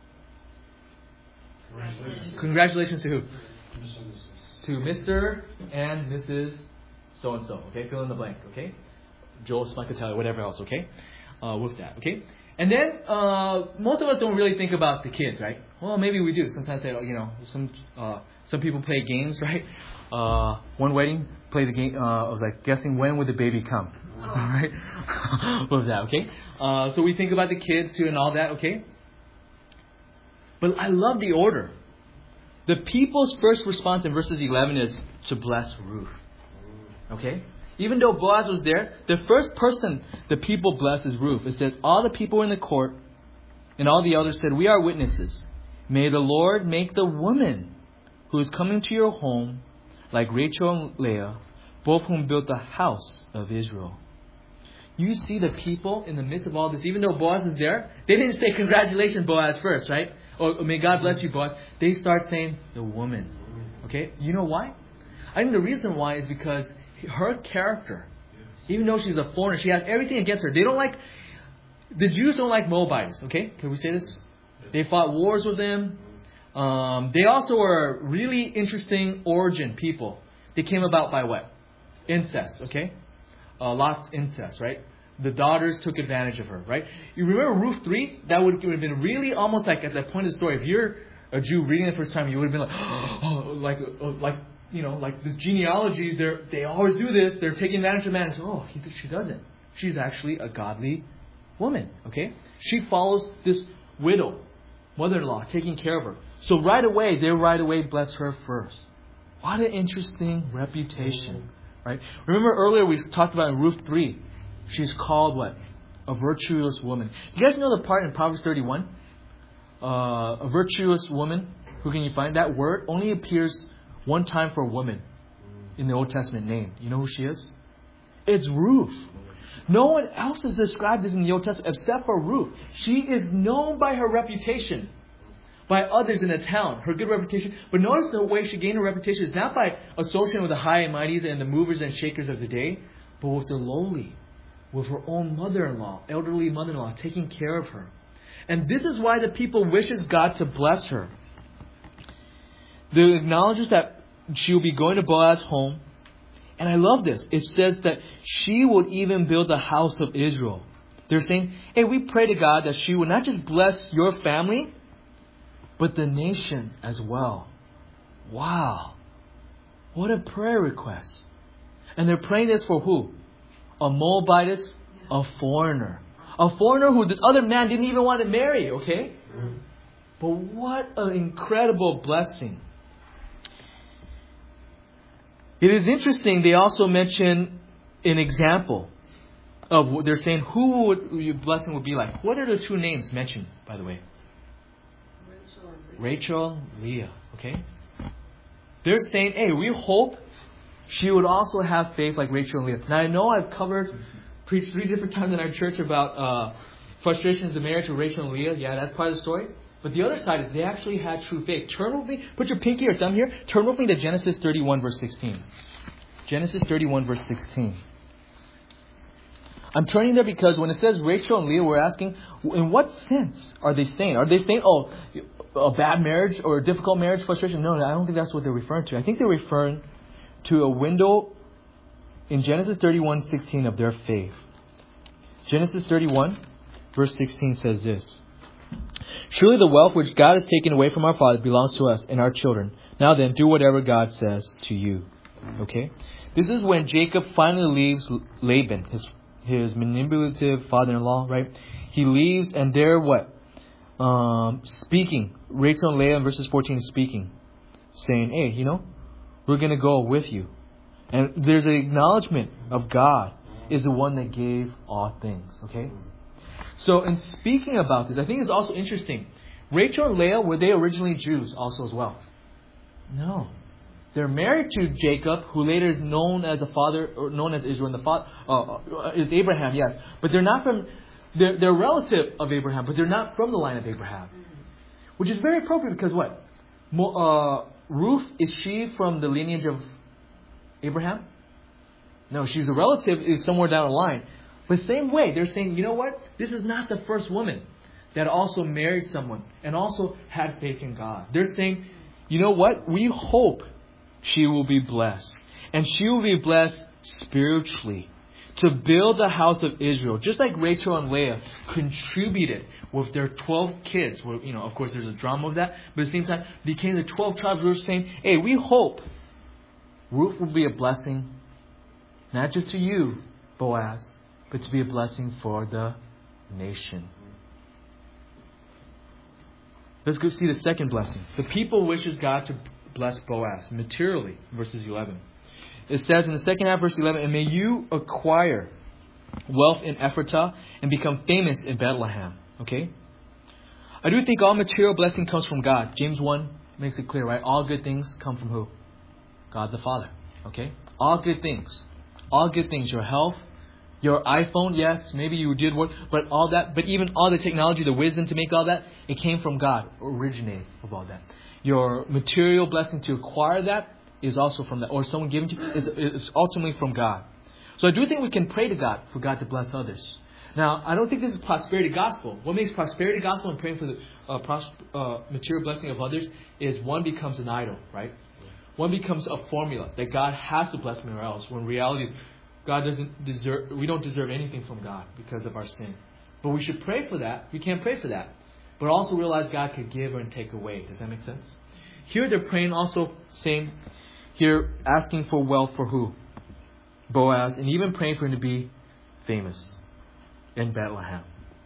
Congratulations. Congratulations to who? To Mister and Missus So-and-so, okay? Fill in the blank, okay? Joel Smicatelli, whatever else, okay? Uh, with that, okay? And then, uh, most of us don't really think about the kids, right? Well, maybe we do. Sometimes, they, you know, some uh, some people play games, right? Uh, one wedding, play the game, uh, I was like, guessing when would the baby come? Oh. Right? What was that, okay? Uh, so we think about the kids too and all that, okay? But I love the order. The people's first response in verses eleven is to bless Ruth. Okay? Even though Boaz was there, the first person the people bless is Ruth. It says, all the people in the court and all the elders said, we are witnesses. May the Lord make the woman who is coming to your home like Rachel and Leah, both whom built the house of Israel. You see the people in the midst of all this, even though Boaz is there, they didn't say congratulations Boaz first, right? Or may God bless you, Boaz. They start saying the woman. Okay? You know why? I think the reason why is because her character, even though she's a foreigner, she has everything against her. They don't like, the Jews don't like Moabites, okay? Can we say this? They fought wars with them. Um, they also were really interesting origin people. They came about by what? Incest, okay? Uh, lots of incest, right? The daughters took advantage of her, right? You remember Ruth three? That would have been really almost like at that point of the story. If you're a Jew reading it the first time, you would have been like, oh, like, oh, like, you know, like the genealogy, they they always do this. They're taking advantage of man. So, oh, he, she doesn't. She's actually a godly woman, okay? She follows this widow, mother-in-law, taking care of her. So right away, they right away bless her first. What an interesting reputation, right? Remember earlier we talked about in Ruth three. She's called what? A virtuous woman. You guys know the part in Proverbs thirty-one? Uh, a virtuous woman. Who can you find? That word only appears one time for a woman in the Old Testament name. You know who she is? It's Ruth. No one else is described as in the Old Testament except for Ruth. She is known by her reputation, by others in the town, her good reputation. But notice the way she gained her reputation is not by associating with the high and mighties and the movers and shakers of the day, but with the lowly, with her own mother-in-law, elderly mother-in-law, taking care of her. And this is why the people wishes God to bless her. They acknowledges that she will be going to Boaz's home. And I love this. It says that she would even build the house of Israel. They're saying, hey, we pray to God that she would not just bless your family, but the nation as well. Wow. What a prayer request. And they're praying this for who? A Moabitess, a foreigner. A foreigner who this other man didn't even want to marry, okay? But what an incredible blessing. It is interesting, they also mention an example of what they're saying, who would your blessing would be like. What are the two names mentioned, by the way? Rachel and Rachel, Leah, okay? they're saying, hey, we hope she would also have faith like Rachel and Leah. Now, I know I've covered, preached three different times in our church about uh, frustrations in marriage with Rachel and Leah. Yeah, that's part of the story. But the other side is they actually had true faith. Turn with me, put your pinky or thumb here. Turn with me to Genesis thirty-one, verse sixteen. Genesis thirty-one, verse sixteen. I'm turning there because when it says Rachel and Leah, we're asking, in what sense are they saying? Are they saying, oh, a bad marriage or a difficult marriage, frustration? No, I don't think that's what they're referring to. I think they're referring to a window in Genesis thirty-one, sixteen of their faith. Genesis thirty-one, verse sixteen says this. Surely the wealth which God has taken away from our fathers belongs to us and our children. Now then, do whatever God says to you. Okay? This is when Jacob finally leaves Laban, his his manipulative father-in-law, right? He leaves and they're what? Um, speaking. Rachel and Leah in verses fourteen speaking. Saying, hey, you know, we're going to go with you. And there's an acknowledgement of God is the one that gave all things. Okay? So in speaking about this, I think it's also interesting. Rachel and Leah, were they originally Jews also as well? No. They're married to Jacob, who later is known as the father, or known as Israel, and the father uh, is Abraham, yes. But they're not from, they're, they're relative of Abraham, but they're not from the line of Abraham. Which is very appropriate because what? Uh, Ruth, is she from the lineage of Abraham? No, she's a relative, is somewhere down the line. But same way, they're saying, you know what? This is not the first woman that also married someone and also had faith in God. They're saying, you know what? We hope she will be blessed. And she will be blessed spiritually to build the house of Israel. Just like Rachel and Leah contributed with their twelve kids. Well, you know, of course, there's a drama of that. But at the same time, became the twelve tribes. We were saying, hey, we hope Ruth will be a blessing, not just to you, Boaz, but to be a blessing for the nation. Let's go see the second blessing. The people wishes God to bless Boaz materially, verses eleven. It says in the second half, verse eleven, and may you acquire wealth in Ephratah and become famous in Bethlehem. Okay? I do think all material blessing comes from God. James one makes it clear, right? All good things come from who? God the Father. Okay? All good things. All good things. Your health, your iPhone, yes, maybe you did work, but all that, but even all the technology, the wisdom to make all that, it came from God, originated of all that. Your material blessing to acquire that is also from that, or someone giving to you, is, is ultimately from God. So I do think we can pray to God for God to bless others. Now, I don't think this is prosperity gospel. What makes prosperity gospel and praying for the uh, pros- uh, material blessing of others is one becomes an idol, right? One becomes a formula that God has to bless me or else. When reality is God doesn't deserve, we don't deserve anything from God because of our sin. But we should pray for that. We can't pray for that. But also realize God could give and take away. Does that make sense? Here they're praying also, saying, here asking for wealth for who? Boaz. And even praying for him to be famous in Bethlehem.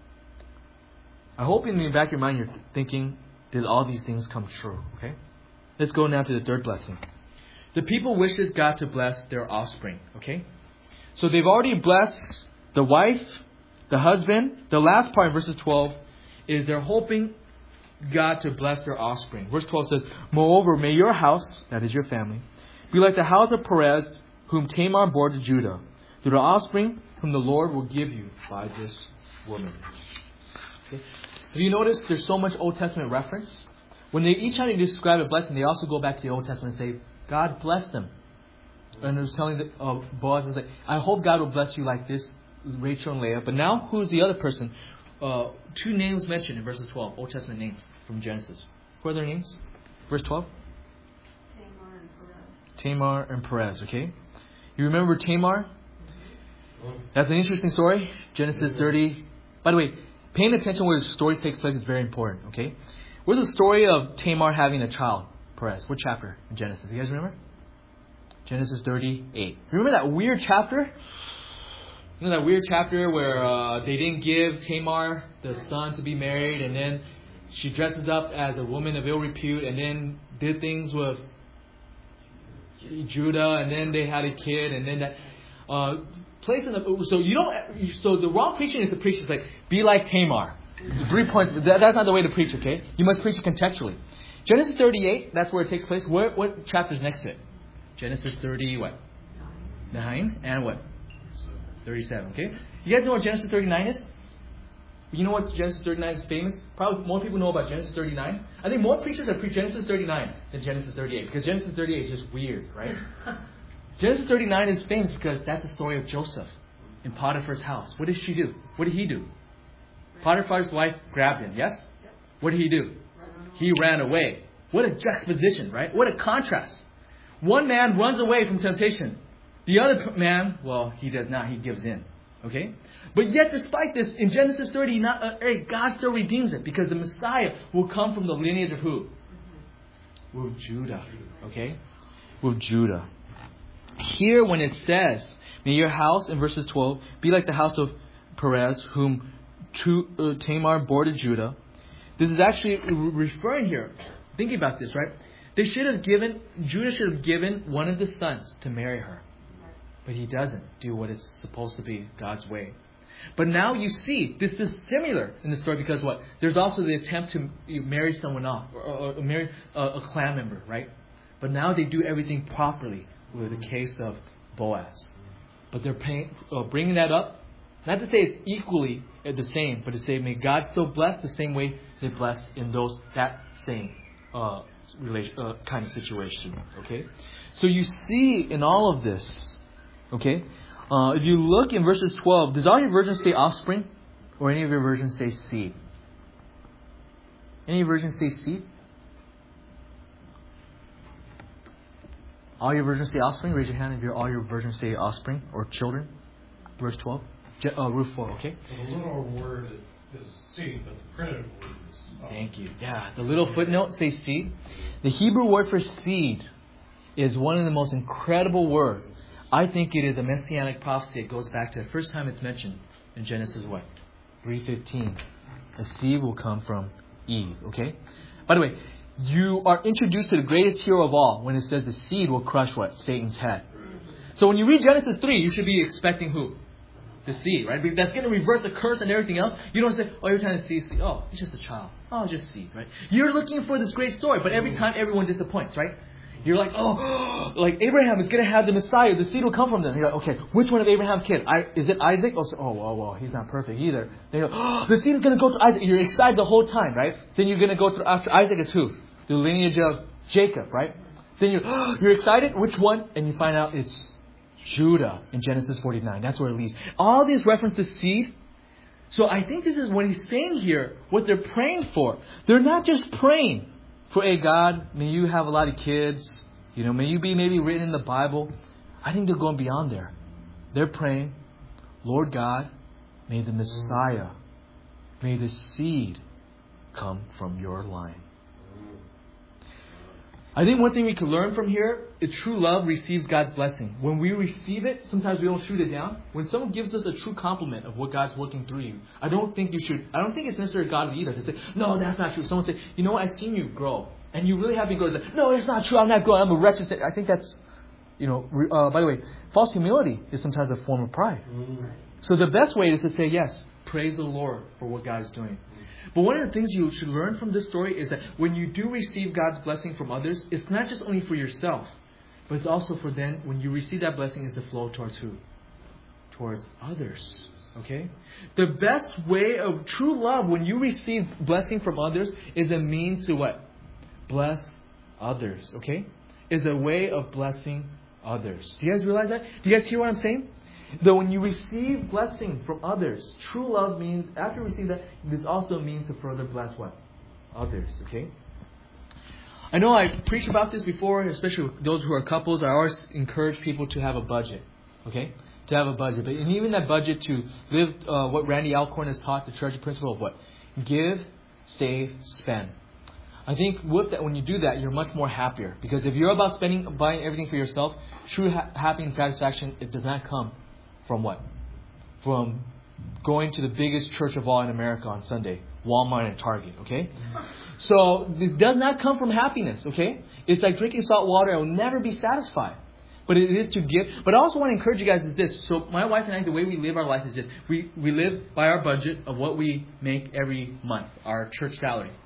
I hope in the back of your mind you're thinking, did all these things come true? Okay? Let's go now to the third blessing. The people wishes God to bless their offspring. Okay? So they've already blessed the wife, the husband. The last part in verses twelve is they're hoping God to bless their offspring. Verse twelve says, moreover, may your house, that is your family, be like the house of Perez, whom Tamar bore to Judah, through the offspring whom the Lord will give you by this woman. Okay. Have you noticed there's so much Old Testament reference? When they each time they describe a blessing, they also go back to the Old Testament and say, God bless them. And it was telling the, uh, Boaz, was like, I hope God will bless you like this, Rachel and Leah. But now, who's the other person? Uh, two names mentioned in verses twelve, Old Testament names from Genesis. Who are their names? Verse twelve? Tamar and Perez. Tamar and Perez, okay? You remember Tamar? That's an interesting story. Genesis thirty. By the way, paying attention where the story takes place is very important, okay? Where's the story of Tamar having a child? Perez. What chapter in Genesis? You guys remember? Genesis thirty-eight. Remember that weird chapter? You know that weird chapter where uh, they didn't give Tamar the son to be married, and then she dresses up as a woman of ill repute, and then did things with Judah, and then they had a kid, and then that uh, place in the so you don't so the wrong preaching is to preach is like be like Tamar. Three points. That, that's not the way to preach. Okay, you must preach it contextually. Genesis thirty-eight, that's where it takes place. Where, what chapter's next to it? Genesis thirty, what? Nine. And what? thirty-seven, okay? You guys know what Genesis thirty-nine is? You know what Genesis thirty-nine is famous? Probably more people know about Genesis thirty-nine. I think more preachers have preached Genesis thirty-nine than Genesis thirty-eight. Because Genesis thirty-eight is just weird, right? Genesis thirty-nine is famous because that's the story of Joseph in Potiphar's house. What did she do? What did he do? Potiphar's wife grabbed him, yes? What did he do? He ran away. What a juxtaposition, right? What a contrast. One man runs away from temptation. The other man, well, he does not. He gives in. Okay? But yet, despite this, in Genesis thirty, not, uh, God still redeems it because the Messiah will come from the lineage of who? With Judah. Okay? With Judah. Here, when it says, may your house, in verses twelve, be like the house of Perez, whom uh, Tamar bore to Judah. This is actually referring here. Thinking about this, right? They should have given, Judah should have given one of the sons to marry her. But he doesn't do what is supposed to be God's way. But now you see, this is similar in the story because what? There's also the attempt to marry someone off, or, or, or marry a, a clan member, right? But now they do everything properly with the case of Boaz. But they're paying, uh, bringing that up, not to say it's equally the same, but to say may God still bless the same way they blessed in those that same uh, relation, uh, kind of situation. Okay, so you see in all of this. Okay, uh, if you look in verses twelve, does all your versions say offspring, or any of your versions say seed? Any versions say seed? All your versions say offspring. Raise your hand if your all your versions say offspring or children. Verse twelve. Je- uh, Ruth four. Okay. So the literal word is, is seed, but the printed word is. Offspring. Thank you. Yeah, the little footnote says seed. The Hebrew word for seed is one of the most incredible words. I think it is a messianic prophecy. It goes back to the first time it's mentioned in Genesis what? three fifteen. A seed will come from Eve. Okay? By the way, you are introduced to the greatest hero of all when it says the seed will crush what? Satan's head. So when you read Genesis three, you should be expecting who? The seed, right? That's going to reverse the curse and everything else. You don't say, oh, every time you see seed, oh, it's just a child. Oh, it's just seed, right? You're looking for this great story, but every time everyone disappoints, right? You're like, oh, like Abraham is going to have the Messiah. The seed will come from them. You're like, okay, which one of Abraham's kids? I, is it Isaac? Oh, so, oh, well, well, he's not perfect either. Then you're like, oh, the seed is going to go to Isaac. You're excited the whole time, right? Then you're going to go through after Isaac is who? The lineage of Jacob, right? Then you're, oh, you're excited. Which one? And you find out it's Judah in Genesis forty-nine. That's where it leads. All these references seed. So I think this is what he's saying here, what they're praying for. They're not just praying for, hey, God, may you have a lot of kids. You know, may you be maybe written in the Bible. I think they're going beyond there. They're praying, Lord God, may the Messiah, may the seed come from your line. I think one thing we can learn from here is true love receives God's blessing. When we receive it, sometimes we don't shoot it down. When someone gives us a true compliment of what God's working through you, I don't think you should, I don't think it's necessarily God either to say, no, that's not true. Someone say, you know what, I've seen you grow. And you really have been growing. Say, no, it's not true. I'm not growing. I'm a wretched. I think that's, you know, uh, by the way, false humility is sometimes a form of pride. Mm-hmm. So the best way is to say, yes, praise the Lord for what God is doing. But one of the things you should learn from this story is that when you do receive God's blessing from others, it's not just only for yourself, but it's also for then, when you receive that blessing, is to flow towards who? Towards others. Okay? The best way of true love, when you receive blessing from others, is a means to what? Bless others. Okay? Is a way of blessing others. Do you guys realize that? Do you guys hear what I'm saying? Though when you receive blessing from others, true love means, after you receive that, this also means to further bless what? Others, okay? I know I preached about this before, especially those who are couples. I always encourage people to have a budget, okay? To have a budget. But and even that budget to live uh, what Randy Alcorn has taught, the treasure principle of what? Give, save, spend. I think with that, when you do that, you're much more happier. Because if you're about spending, buying everything for yourself, true ha- happiness and satisfaction, it does not come from what? From going to the biggest church of all in America on Sunday, Walmart and Target, okay? So it does not come from happiness, okay? It's like drinking salt water. I will never be satisfied. But it is to give. But I also want to encourage you guys is this. So my wife and I, the way we live our life is this. We, we live by our budget of what we make every month, our church salary.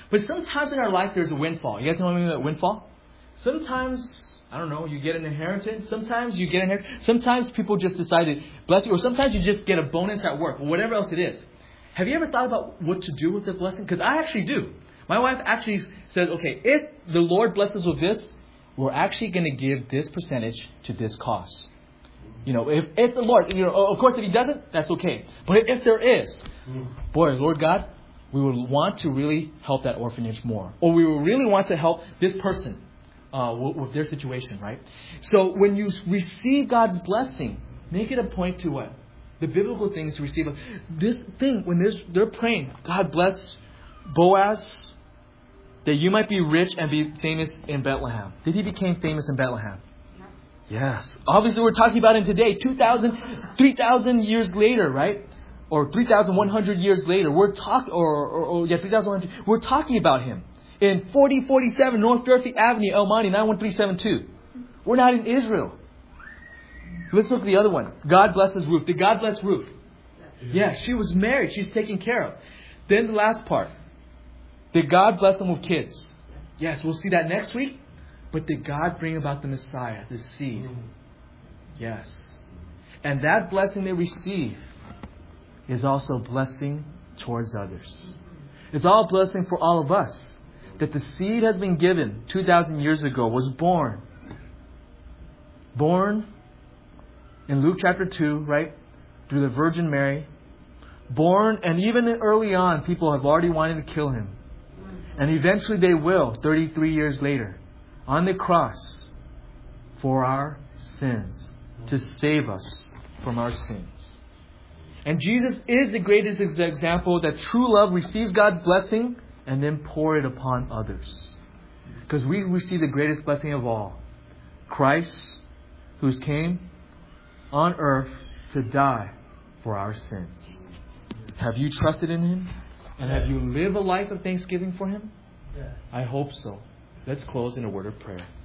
But sometimes in our life there's a windfall. You guys know what I mean by windfall? Sometimes, I don't know, you get an inheritance. Sometimes you get an inheritance. Sometimes people just decide to bless you. Or sometimes you just get a bonus at work. Or whatever else it is. Have you ever thought about what to do with the blessing? Because I actually do. My wife actually says, okay, if the Lord blesses with this, we're actually going to give this percentage to this cause. You know, if, if the Lord, you know, of course, if He doesn't, that's okay. But if there is, boy, Lord God, we would want to really help that orphanage more. Or we would really want to help this person uh, with, with their situation, right? So when you receive God's blessing, make it a point to what? The biblical things to receive. This thing, when they're praying, God bless Boaz, that you might be rich and be famous in Bethlehem. Did he become famous in Bethlehem? Yes. Obviously, we're talking about him today, two thousand, three thousand years later, right? Or three thousand one hundred years later. We're talking, or, or, or, yeah, three thousand one hundred. We're talking about him in forty forty-seven North Durfee Avenue, El Monte, nine one three seven two. We're not in Israel. Let's look at the other one. God blesses Ruth. Did God bless Ruth? Yeah, she was married. She's taken care of. Then the last part. Did God bless them with kids? Yes, we'll see that next week. But did God bring about the Messiah, the seed? Yes. And that blessing they receive is also blessing towards others. It's all blessing for all of us. That the seed has been given two thousand years ago, was born. Born in Luke chapter two, right? Through the Virgin Mary. Born, and even early on, people have already wanted to kill Him. And eventually they will, thirty-three years later, on the cross for our sins, to save us from our sins. And Jesus is the greatest example that true love receives God's blessing and then pour it upon others. Because we receive the greatest blessing of all. Christ, who came on earth to die for our sins. Have you trusted in Him? And have you lived a life of thanksgiving for Him? I hope so. Let's close in a word of prayer.